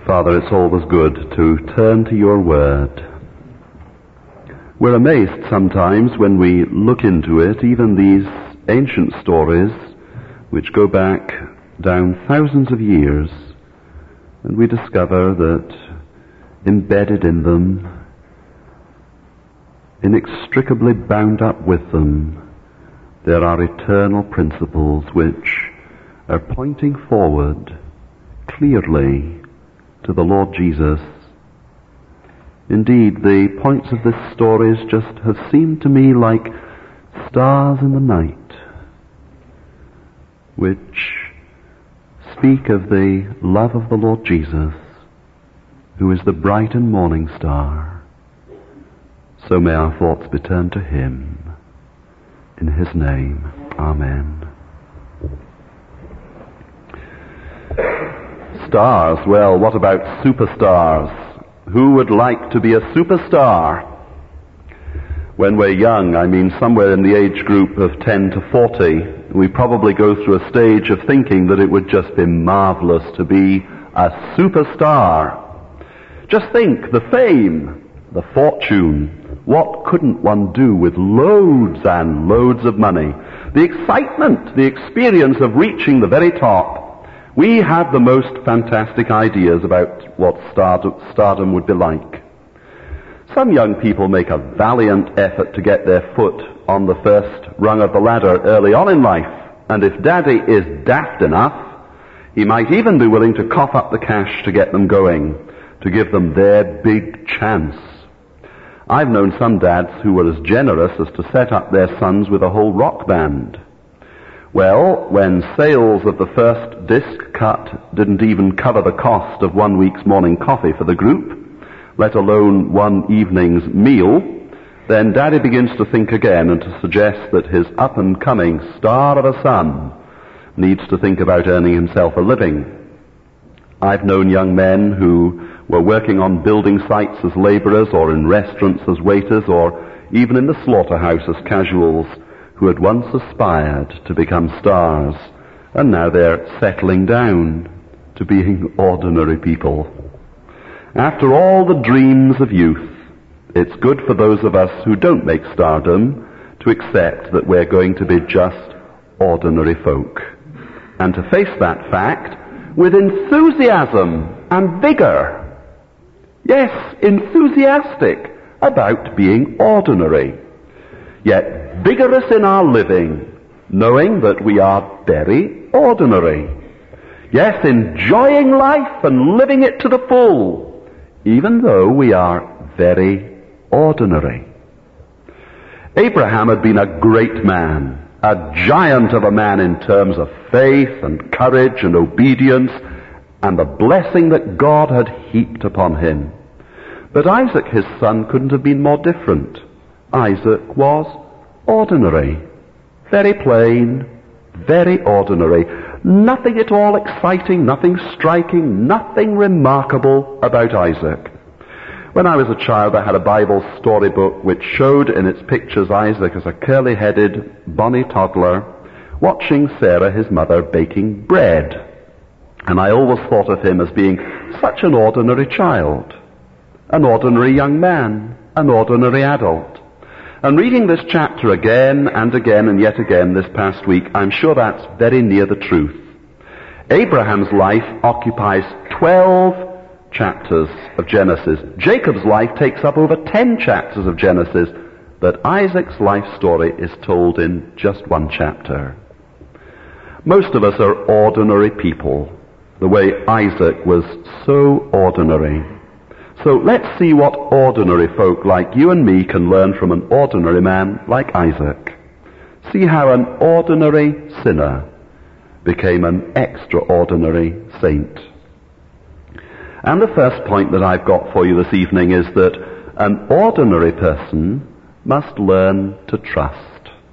Father, it's always good to turn to your word. We're amazed sometimes when we look into it, even these ancient stories which go back down thousands of years, and we discover that embedded in them, inextricably bound up with them, there are eternal principles which are pointing forward clearly to the Lord Jesus. Indeed, the points of this story just have seemed to me like stars in the night, which speak of the love of the Lord Jesus, who is the bright and morning star. So may our thoughts be turned to him. In his name, amen. Stars, well, what about superstars? Who would like to be a superstar? When we're young, I mean somewhere in the age group of 10 to 40, we probably go through a stage of thinking that it would just be marvelous to be a superstar. Just think, the fame, the fortune, what couldn't one do with loads and loads of money? The excitement, the experience of reaching the very top. We have the most fantastic ideas about what stardom would be like. Some young people make a valiant effort to get their foot on the first rung of the ladder early on in life, and if Daddy is daft enough, he might even be willing to cough up the cash to get them going, to give them their big chance. I've known some dads who were as generous as to set up their sons with a whole rock band. Well, when sales of the first disc cut didn't even cover the cost of 1 week's morning coffee for the group, let alone one evening's meal, then Daddy begins to think again and to suggest that his up-and-coming star of a son needs to think about earning himself a living. I've known young men who were working on building sites as laborers, or in restaurants as waiters, or even in the slaughterhouse as casuals, who had once aspired to become stars, and now they're settling down to being ordinary people. After all the dreams of youth, it's good for those of us who don't make stardom to accept that we're going to be just ordinary folk, and to face that fact with enthusiasm and vigor. Yes, enthusiastic about being ordinary, yet vigorous in our living, knowing that we are very ordinary. Yes, enjoying life and living it to the full, even though we are very ordinary. Abraham had been a great man, a giant of a man in terms of faith and courage and obedience and the blessing that God had heaped upon him. But Isaac, his son, couldn't have been more different. Isaac was ordinary, very plain, very ordinary. Nothing at all exciting, nothing striking, nothing remarkable about Isaac. When I was a child, I had a Bible storybook which showed in its pictures Isaac as a curly-headed, bonny toddler watching Sarah, his mother, baking bread. And I always thought of him as being such an ordinary child, an ordinary young man, an ordinary adult. And reading this chapter again and again and yet again this past week, I'm sure that's very near the truth. Abraham's life occupies 12 chapters of Genesis. Jacob's life takes up over 10 chapters of Genesis, but Isaac's life story is told in just 1 chapter. Most of us are ordinary people, the way Isaac was so ordinary. So let's see what ordinary folk like you and me can learn from an ordinary man like Isaac. See how an ordinary sinner became an extraordinary saint. And the first point that I've got for you this evening is that an ordinary person must learn to trust.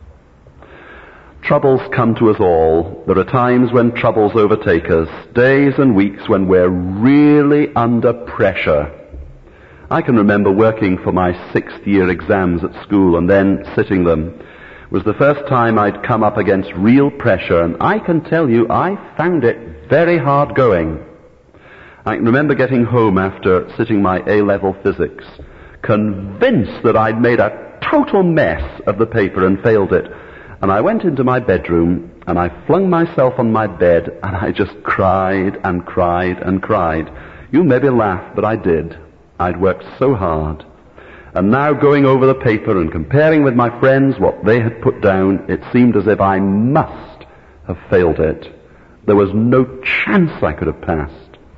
Troubles come to us all. There are times when troubles overtake us, days and weeks when we're really under pressure. I can remember working for my 6th year exams at school and then sitting them. It was the first time I'd come up against real pressure, and I can tell you I found it very hard going. I can remember getting home after sitting my A-level physics, convinced that I'd made a total mess of the paper and failed it. And I went into my bedroom and I flung myself on my bed and I just cried and cried and cried. You maybe laugh, but I did. I'd worked so hard. And now going over the paper and comparing with my friends what they had put down, it seemed as if I must have failed it. There was no chance I could have passed.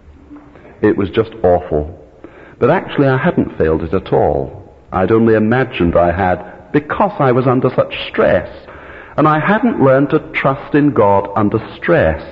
It was just awful. But actually I hadn't failed it at all. I'd only imagined I had because I was under such stress. And I hadn't learned to trust in God under stress.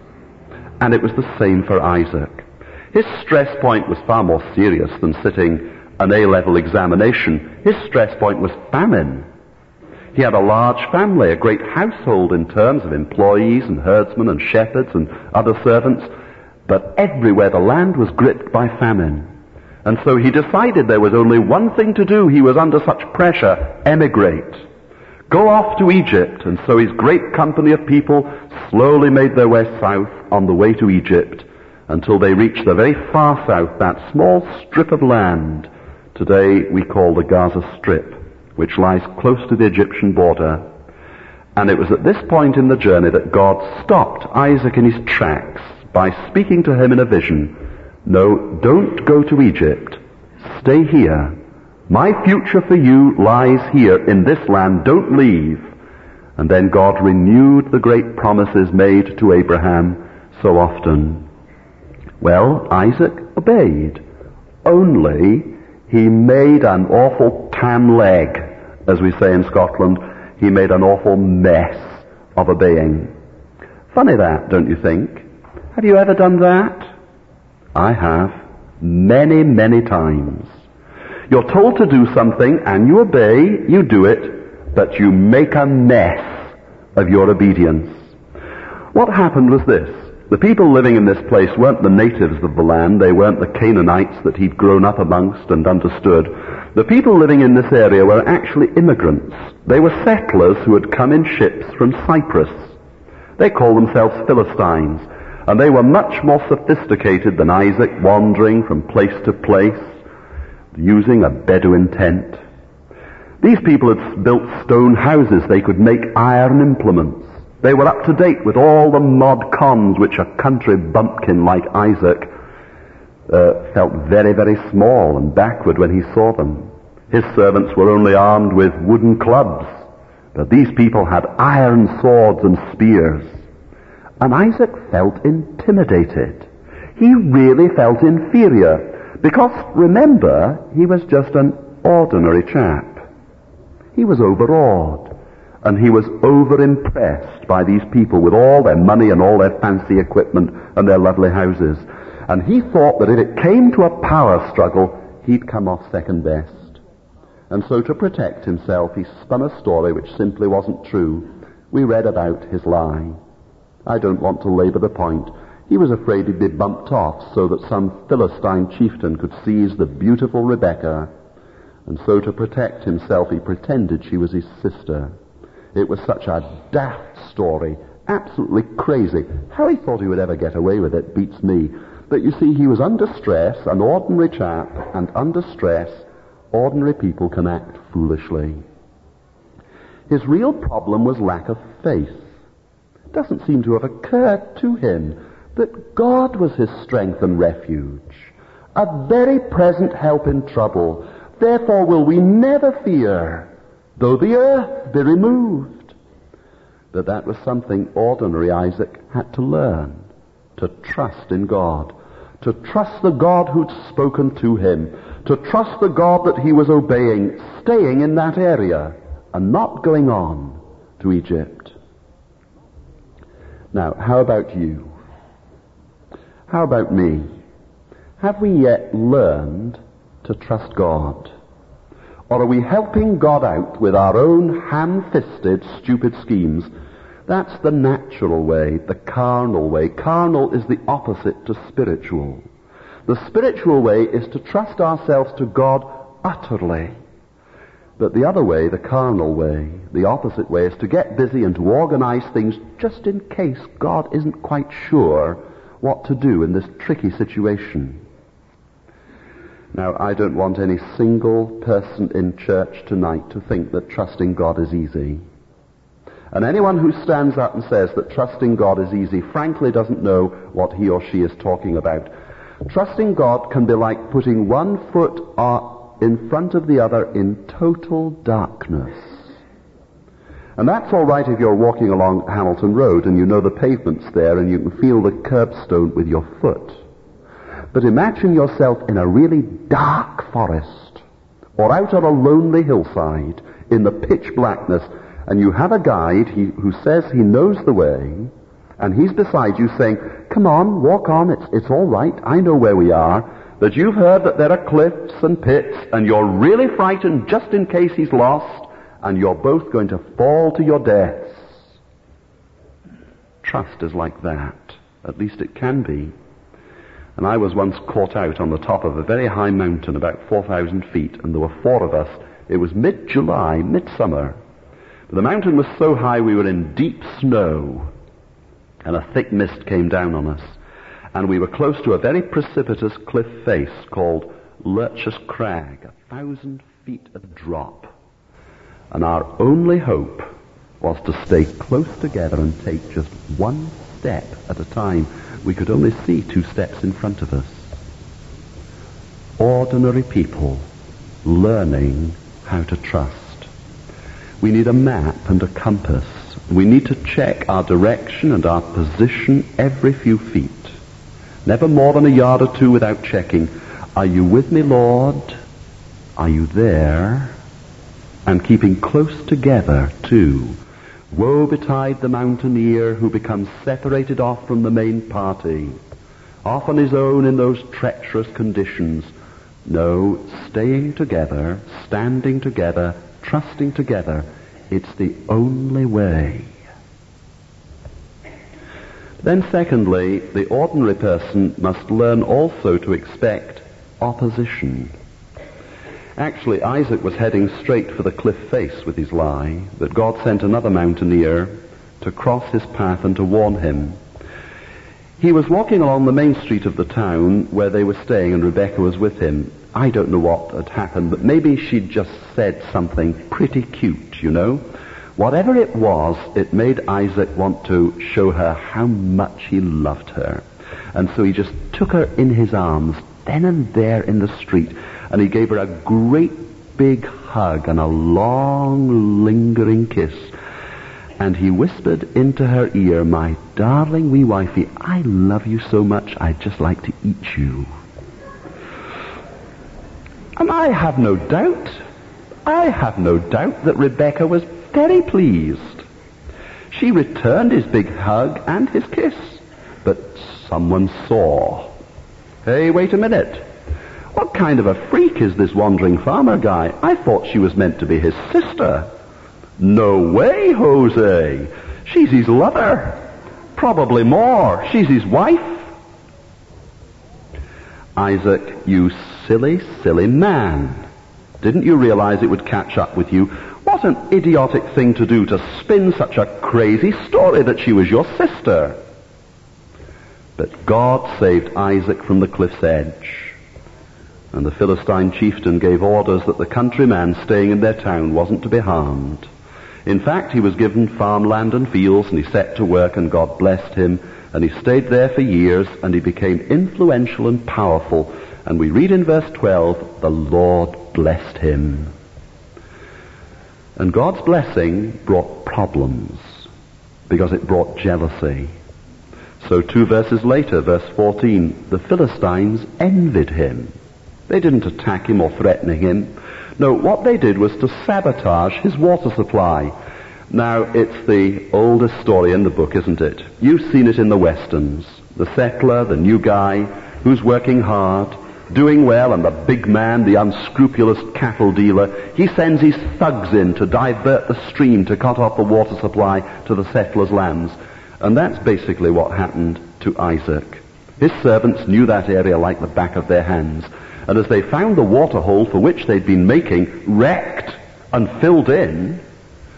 And it was the same for Isaac. His stress point was far more serious than sitting an A-level examination. His stress point was famine. He had a large family, a great household in terms of employees and herdsmen and shepherds and other servants. But everywhere the land was gripped by famine. And so he decided there was only one thing to do. He was under such pressure: emigrate. Go off to Egypt. And so his great company of people slowly made their way south on the way to Egypt until they reached the very far south, that small strip of land today we call the Gaza Strip, which lies close to the Egyptian border. And it was at this point in the journey that God stopped Isaac in his tracks by speaking to him in a vision. No, don't go to Egypt. Stay here. My future for you lies here in this land. Don't leave. And then God renewed the great promises made to Abraham so often. Well, Isaac obeyed. Only he made an awful tam leg, as we say in Scotland. He made an awful mess of obeying. Funny that, don't you think? Have you ever done that? I have. Many, many times. You're told to do something and you obey, you do it, but you make a mess of your obedience. What happened was this. The people living in this place weren't the natives of the land. They weren't the Canaanites that he'd grown up amongst and understood. The people living in this area were actually immigrants. They were settlers who had come in ships from Cyprus. They called themselves Philistines, and they were much more sophisticated than Isaac, wandering from place to place, using a Bedouin tent. These people had built stone houses. They could make iron implements. They were up to date with all the mod cons which a country bumpkin like Isaac felt very, very small and backward when he saw them. His servants were only armed with wooden clubs, but these people had iron swords and spears. And Isaac felt intimidated. He really felt inferior, because, remember, he was just an ordinary chap. He was overawed, and he was over-impressed by these people with all their money and all their fancy equipment and their lovely houses. And he thought that if it came to a power struggle, he'd come off second best. And so to protect himself, he spun a story which simply wasn't true. We read about his lie. I don't want to labor the point. He was afraid he'd be bumped off so that some Philistine chieftain could seize the beautiful Rebekah. And so to protect himself, he pretended she was his sister. It was such a daft story, absolutely crazy. How he thought he would ever get away with it beats me. But you see, he was under stress, an ordinary chap, and under stress, ordinary people can act foolishly. His real problem was lack of faith. It doesn't seem to have occurred to him that God was his strength and refuge, a very present help in trouble. Therefore will we never fear, though the earth be removed. But that was something ordinary Isaac had to learn, to trust in God, to trust the God who'd spoken to him, to trust the God that he was obeying, staying in that area and not going on to Egypt. Now, how about you? How about me? Have we yet learned to trust God? Or are we helping God out with our own ham-fisted, stupid schemes? That's the natural way, the carnal way. Carnal is the opposite to spiritual. The spiritual way is to trust ourselves to God utterly. But the other way, the carnal way, the opposite way, is to get busy and to organize things just in case God isn't quite sure what to do in this tricky situation. Now, I don't want any single person in church tonight to think that trusting God is easy. And anyone who stands up and says that trusting God is easy, frankly doesn't know what he or she is talking about. Trusting God can be like putting one foot in front of the other in total darkness. And that's all right if you're walking along Hamilton Road and you know the pavement's there and you can feel the curbstone with your foot. But imagine yourself in a really dark forest or out on a lonely hillside in the pitch blackness, and you have a guide who says he knows the way, and he's beside you saying, come on, walk on, it's all right, I know where we are, but you've heard that there are cliffs and pits, and you're really frightened just in case he's lost, and you're both going to fall to your deaths. Trust is like that. At least it can be. And I was once caught out on the top of a very high mountain, about 4,000 feet, and there were 4 of us. It was mid-July, midsummer. But the mountain was so high we were in deep snow, and a thick mist came down on us. And we were close to a very precipitous cliff face called Lurch's Crag, 1,000 feet of drop. And our only hope was to stay close together and take just one step at a time. We could only see 2 steps in front of us. Ordinary people learning how to trust. We need a map and a compass. We need to check our direction and our position every few feet. Never more than a yard or 2 without checking. Are you with me, Lord? Are you there? And keeping close together, too. Woe betide the mountaineer who becomes separated off from the main party, off on his own in those treacherous conditions. No, staying together, standing together, trusting together, it's the only way. Then secondly, the ordinary person must learn also to expect opposition. Actually, Isaac was heading straight for the cliff face with his lie, but God sent another mountaineer to cross his path and to warn him. He was walking along the main street of the town where they were staying, and Rebecca was with him. I don't know what had happened, but maybe she'd just said something pretty cute, you know. Whatever it was, it made Isaac want to show her how much he loved her. And so he just took her in his arms, then and there in the street, and he gave her a great big hug and a long, lingering kiss. And he whispered into her ear, my darling wee wifey, I love you so much, I'd just like to eat you. And I have no doubt that Rebecca was very pleased. She returned his big hug and his kiss. But someone saw. Hey, wait a minute. What kind of a freak is this wandering farmer guy? I thought she was meant to be his sister. No way, Jose. She's his lover. Probably more. She's his wife. Isaac, you silly, silly man. Didn't you realize it would catch up with you? What an idiotic thing to do, to spin such a crazy story that she was your sister. But God saved Isaac from the cliff's edge. And the Philistine chieftain gave orders that the countryman staying in their town wasn't to be harmed. In fact, he was given farmland and fields, and he set to work, and God blessed him, and he stayed there for years, and he became influential and powerful. And we read in verse 12, the Lord blessed him. And God's blessing brought problems, because it brought jealousy. So 2 verses later, verse 14, the Philistines envied him. They didn't attack him or threaten him. No, what they did was to sabotage his water supply. Now, it's the oldest story in the book, isn't it? You've seen it in the Westerns. The settler, the new guy, who's working hard, doing well, and the big man, the unscrupulous cattle dealer, he sends his thugs in to divert the stream to cut off the water supply to the settlers' lands. And that's basically what happened to Isaac. His servants knew that area like the back of their hands. And as they found the water hole for which they'd been making wrecked and filled in,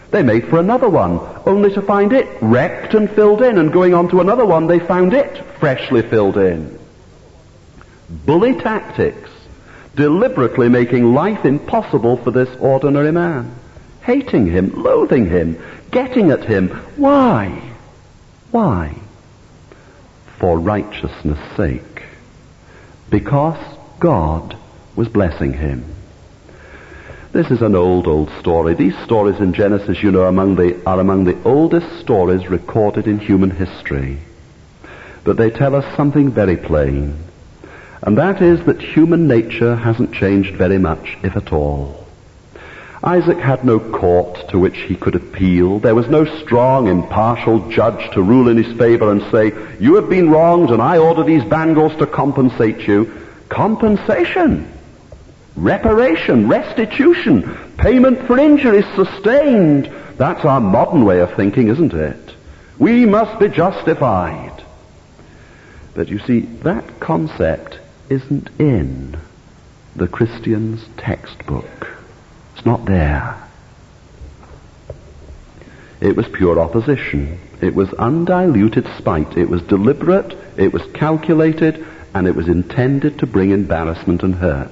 They made for another one, only to find it wrecked and filled in, and going on to another one, they found it freshly filled in. Bully tactics, deliberately making life impossible for this ordinary man. Hating him, loathing him, getting at him. Why? Why? For righteousness' sake. Because God was blessing him. This is an old story. These stories in Genesis, you know, are among the oldest stories recorded in human history. But they tell us something very plain. And that is that human nature hasn't changed very much, if at all. Isaac had no court to which he could appeal. There was no strong, impartial judge to rule in his favor and say, you have been wronged and I order these bangles to compensate you. Compensation, reparation, restitution, payment for injuries sustained. That's our modern way of thinking, isn't it? We must be justified. But you see, that concept isn't in the Christian's textbook. It's not there. It was pure opposition. It was undiluted spite. It was deliberate, it was calculated, and it was intended to bring embarrassment and hurt.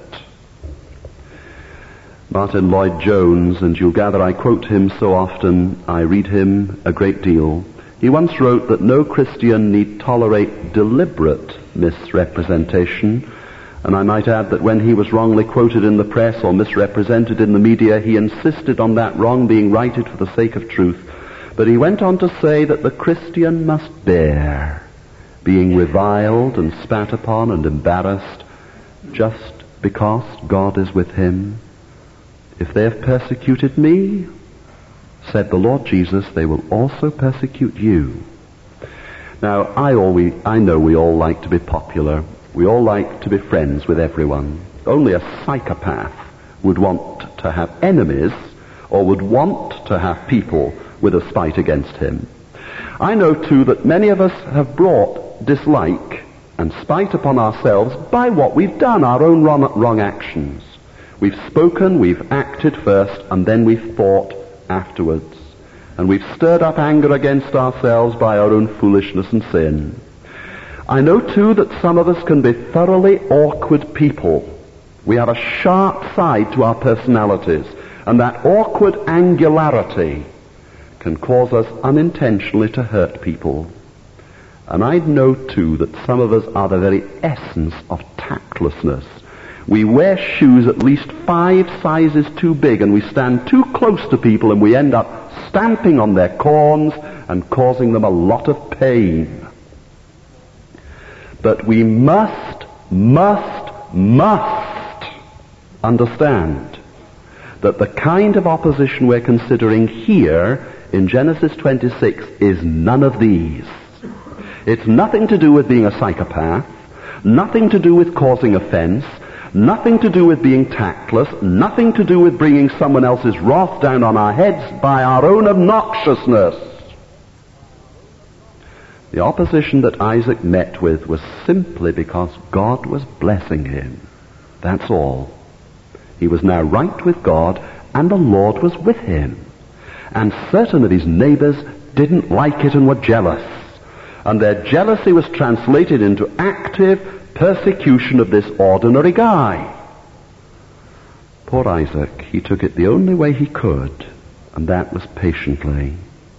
Martin Lloyd-Jones, and you'll gather I quote him so often, I read him a great deal. He once wrote that no Christian need tolerate deliberate misrepresentation, and I might add that when he was wrongly quoted in the press or misrepresented in the media, he insisted on that wrong being righted for the sake of truth. But he went on to say that the Christian must bear being reviled and spat upon and embarrassed just because God is with him. If they have persecuted me, said the Lord Jesus, they will also persecute you. Now, I know we all like to be popular. We all like to be friends with everyone. Only a psychopath would want to have enemies or would want to have people with a spite against him. I know, too, that many of us have brought dislike and spite upon ourselves by what we've done, our own wrong actions. We've spoken, we've acted first, and then we've thought afterwards. And we've stirred up anger against ourselves by our own foolishness and sin. I know, too, that some of us can be thoroughly awkward people. We have a sharp side to our personalities, and that awkward angularity can cause us unintentionally to hurt people. And I know, too, that some of us are the very essence of tactlessness. We wear shoes at least 5 sizes too big, and we stand too close to people, and we end up stamping on their corns and causing them a lot of pain. But we must understand that the kind of opposition we're considering here in Genesis 26 is none of these. It's nothing to do with being a psychopath, nothing to do with causing offense, nothing to do with being tactless, nothing to do with bringing someone else's wrath down on our heads by our own obnoxiousness. The opposition that Isaac met with was simply because God was blessing him. That's all. He was now right with God, and the Lord was with him. And certain of his neighbors didn't like it and were jealous. And their jealousy was translated into active persecution of this ordinary guy. Poor Isaac, he took it the only way he could, and that was patiently.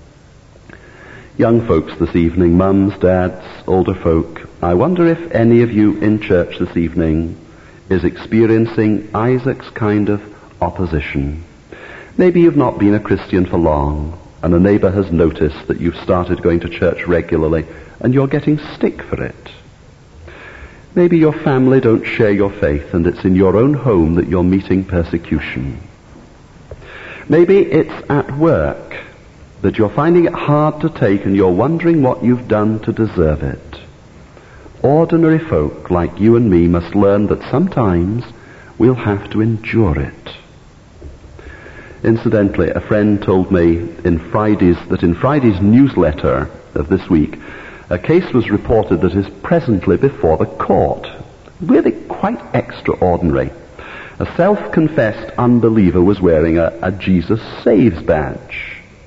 Young folks this evening, mums, dads, older folk, I wonder if any of you in church this evening is experiencing Isaac's kind of opposition. Maybe you've not been a Christian for long, and a neighbor has noticed that you've started going to church regularly, and you're getting stick for it. Maybe your family don't share your faith, and it's in your own home that you're meeting persecution. Maybe it's at work that you're finding it hard to take, and you're wondering what you've done to deserve it. Ordinary folk like you and me must learn that sometimes we'll have to endure it. Incidentally, a friend told me in Friday's newsletter of this week, a case was reported that is presently before the court. Really quite extraordinary. A self-confessed unbeliever was wearing a Jesus Saves badge.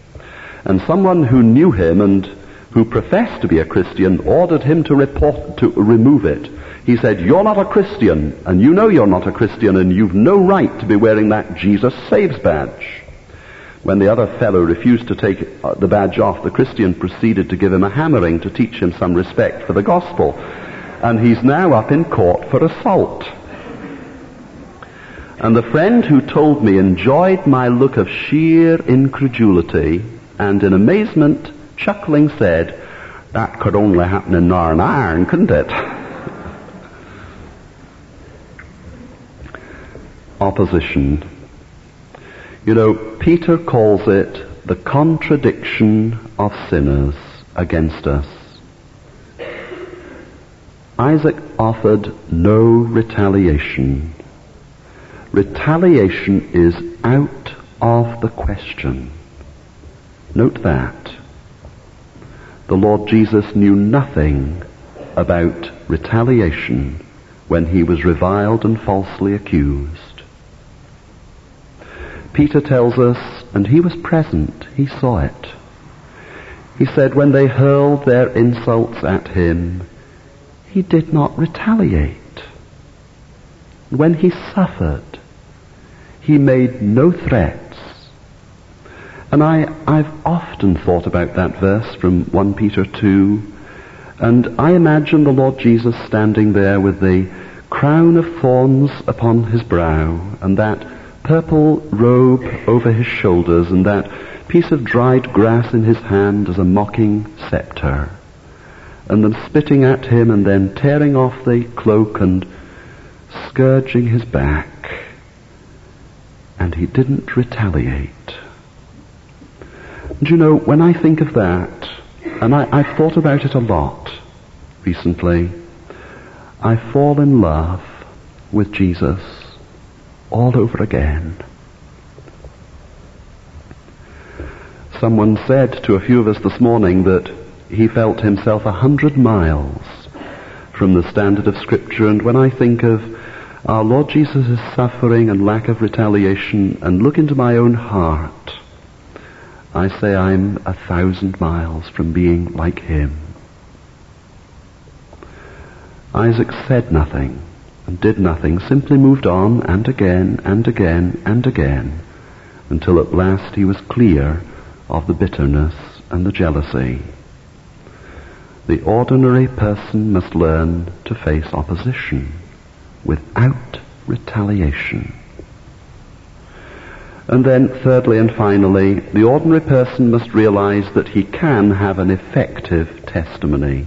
And someone who knew him and who professed to be a Christian ordered him to remove it. He said, "You're not a Christian, and you know you're not a Christian, and you've no right to be wearing that Jesus Saves badge." When the other fellow refused to take the badge off, the Christian proceeded to give him a hammering to teach him some respect for the gospel. And he's now up in court for assault. And the friend who told me enjoyed my look of sheer incredulity, and in amazement, chuckling, said, "That could only happen in Northern Ireland, couldn't it?" Opposition. You know, Peter calls it the contradiction of sinners against us. Isaac offered no retaliation. Retaliation is out of the question. Note that. The Lord Jesus knew nothing about retaliation when he was reviled and falsely accused. Peter tells us, and he was present, he saw it. He said when they hurled their insults at him, he did not retaliate. When he suffered, he made no threats. And I've often thought about that verse from 1 Peter 2, and I imagine the Lord Jesus standing there with the crown of thorns upon his brow, and that purple robe over his shoulders, and that piece of dried grass in his hand as a mocking scepter, and them spitting at him and then tearing off the cloak and scourging his back. And he didn't retaliate. And you know, when I think of that, and I've thought about it a lot recently, I fall in love with Jesus all over again. Someone said to a few of us this morning that he felt himself 100 miles from the standard of Scripture, and when I think of our Lord Jesus' suffering and lack of retaliation and look into my own heart, I say I'm 1,000 miles from being like him. Isaac said nothing and did nothing, simply moved on and again and again and again, until at last he was clear of the bitterness and the jealousy. The ordinary person must learn to face opposition without retaliation. And then thirdly and finally, the ordinary person must realize that he can have an effective testimony.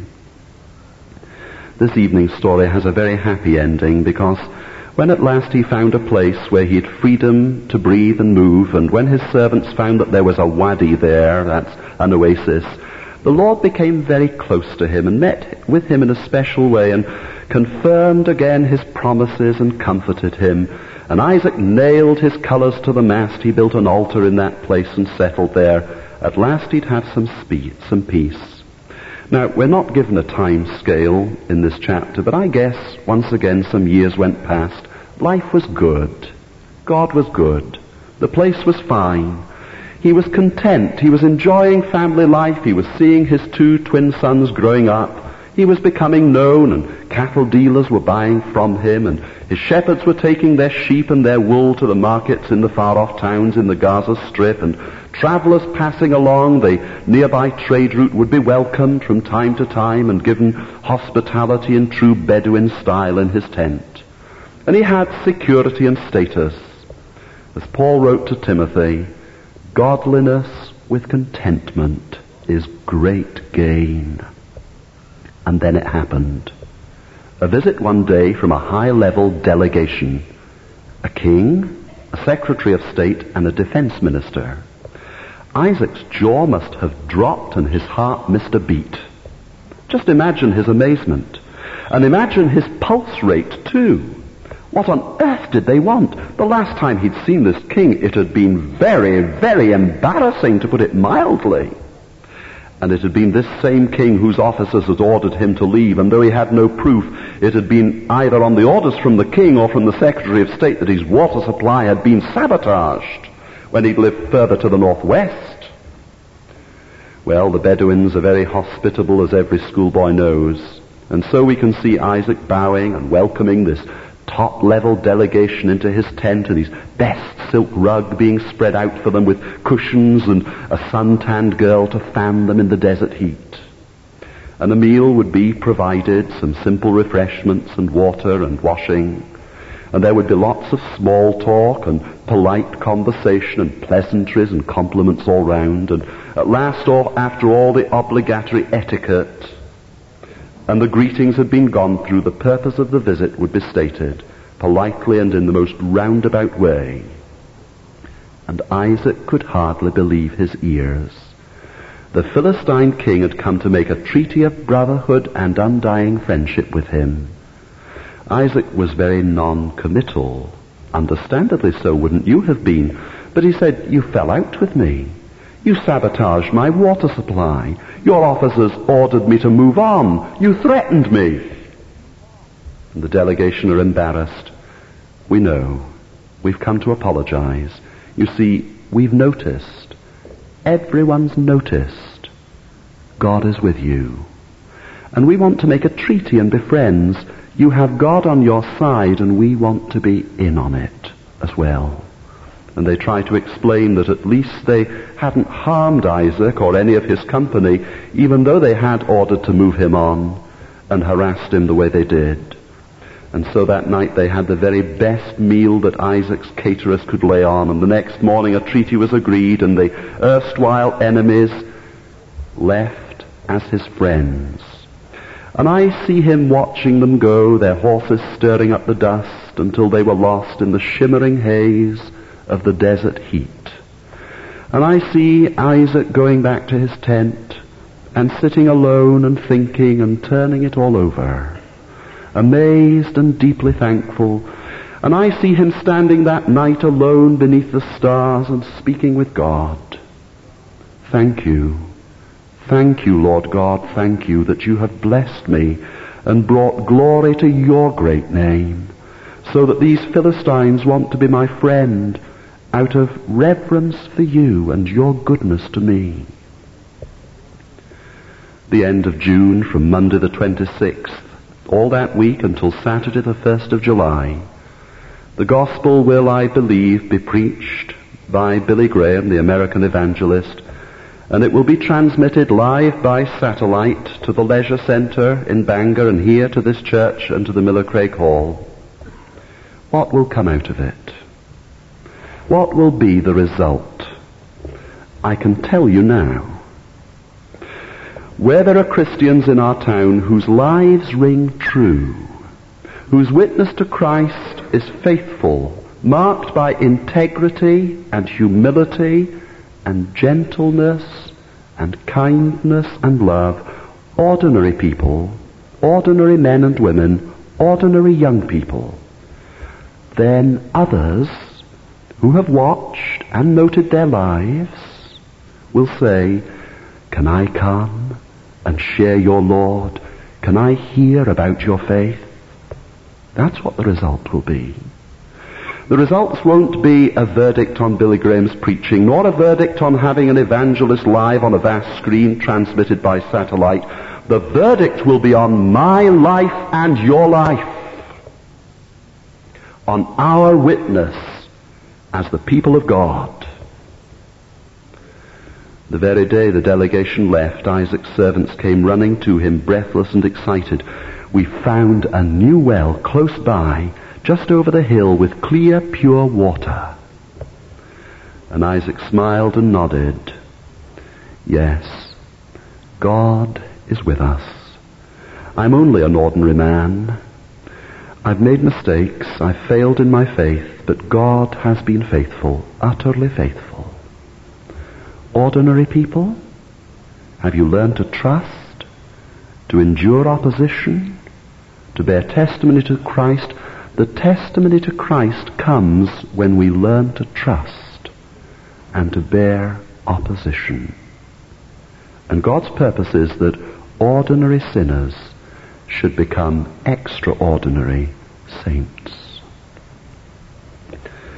This evening's story has a very happy ending, because when at last he found a place where he had freedom to breathe and move, and when his servants found that there was a wadi there, that's an oasis, the Lord became very close to him and met with him in a special way and confirmed again his promises and comforted him. And Isaac nailed his colors to the mast. He built an altar in that place and settled there. At last he'd have some peace. Now, we're not given a time scale in this chapter, but I guess once again some years went past. Life was good. God was good. The place was fine. He was content. He was enjoying family life. He was seeing his 2 twin sons growing up. He was becoming known, and cattle dealers were buying from him, and his shepherds were taking their sheep and their wool to the markets in the far-off towns in the Gaza Strip, and travelers passing along the nearby trade route would be welcomed from time to time and given hospitality in true Bedouin style in his tent. And he had security and status. As Paul wrote to Timothy, godliness with contentment is great gain. And then it happened. A visit one day from a high-level delegation. A king, a secretary of state, and a defense minister. Isaac's jaw must have dropped and his heart missed a beat. Just imagine his amazement. And imagine his pulse rate too. What on earth did they want? The last time he'd seen this king, it had been very, very embarrassing, to put it mildly. And it had been this same king whose officers had ordered him to leave, and though he had no proof, it had been either on the orders from the king or from the Secretary of State that his water supply had been sabotaged when he'd lived further to the northwest. Well, the Bedouins are very hospitable, as every schoolboy knows. And so we can see Isaac bowing and welcoming this top-level delegation into his tent, and his best silk rug being spread out for them with cushions and a sun-tanned girl to fan them in the desert heat. And a meal would be provided, some simple refreshments and water and washing. And there would be lots of small talk and polite conversation and pleasantries and compliments all round. And at last, after all the obligatory etiquette and the greetings had been gone through, the purpose of the visit would be stated politely and in the most roundabout way. And Isaac could hardly believe his ears. The Philistine king had come to make a treaty of brotherhood and undying friendship with him. Isaac was very non-committal. Understandably so, wouldn't you have been? But he said, "You fell out with me. You sabotaged my water supply. Your officers ordered me to move on. You threatened me." And the delegation are embarrassed. "We know. We've come to apologize. You see, we've noticed. Everyone's noticed. God is with you. And we want to make a treaty and be friends. You have God on your side, and we want to be in on it as well." And they try to explain that at least they hadn't harmed Isaac or any of his company, even though they had ordered to move him on and harassed him the way they did. And so that night they had the very best meal that Isaac's caterers could lay on, and the next morning a treaty was agreed, and the erstwhile enemies left as his friends. And I see him watching them go, their horses stirring up the dust until they were lost in the shimmering haze of the desert heat. And I see Isaac going back to his tent and sitting alone and thinking and turning it all over, amazed and deeply thankful. And I see him standing that night alone beneath the stars and speaking with God. "Thank you. Thank you, Lord God, thank you that you have blessed me and brought glory to your great name, so that these Philistines want to be my friend out of reverence for you and your goodness to me." The end of June, from Monday the 26th, all that week until Saturday the 1st of July, the gospel will, I believe, be preached by Billy Graham, the American evangelist, and it will be transmitted live by satellite to the Leisure Centre in Bangor and here to this church and to the Miller Craig Hall. What will come out of it? What will be the result? I can tell you now. Where there are Christians in our town whose lives ring true, whose witness to Christ is faithful, marked by integrity and humility and gentleness and kindness and love, ordinary people, ordinary men and women, ordinary young people, then others who have watched and noted their lives will say, "Can I come and share your Lord? Can I hear about your faith?" That's what the result will be. The results won't be a verdict on Billy Graham's preaching, nor a verdict on having an evangelist live on a vast screen transmitted by satellite. The verdict will be on my life and your life, on our witness as the people of God. The very day the delegation left, Isaac's servants came running to him, breathless and excited. "We found a new well close by, just over the hill, with clear, pure water." And Isaac smiled and nodded. Yes, God is with us. I'm only an ordinary man. I've made mistakes, I've failed in my faith, but God has been faithful, utterly faithful. Ordinary people, have you learned to trust, to endure opposition, to bear testimony to Christ? The testimony to Christ comes when we learn to trust and to bear opposition. And God's purpose is that ordinary sinners should become extraordinary saints.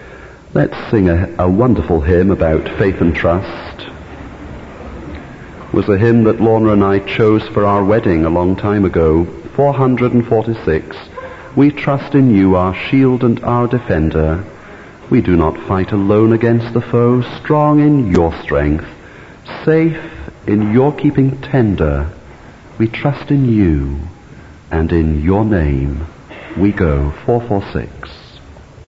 Let's sing a wonderful hymn about faith and trust. was a hymn that Lorna and I chose for our wedding a long time ago. 446. We trust in you, our shield and our defender. We do not fight alone against the foe, strong in your strength, safe in your keeping tender. We trust in you, and in your name we go. 446.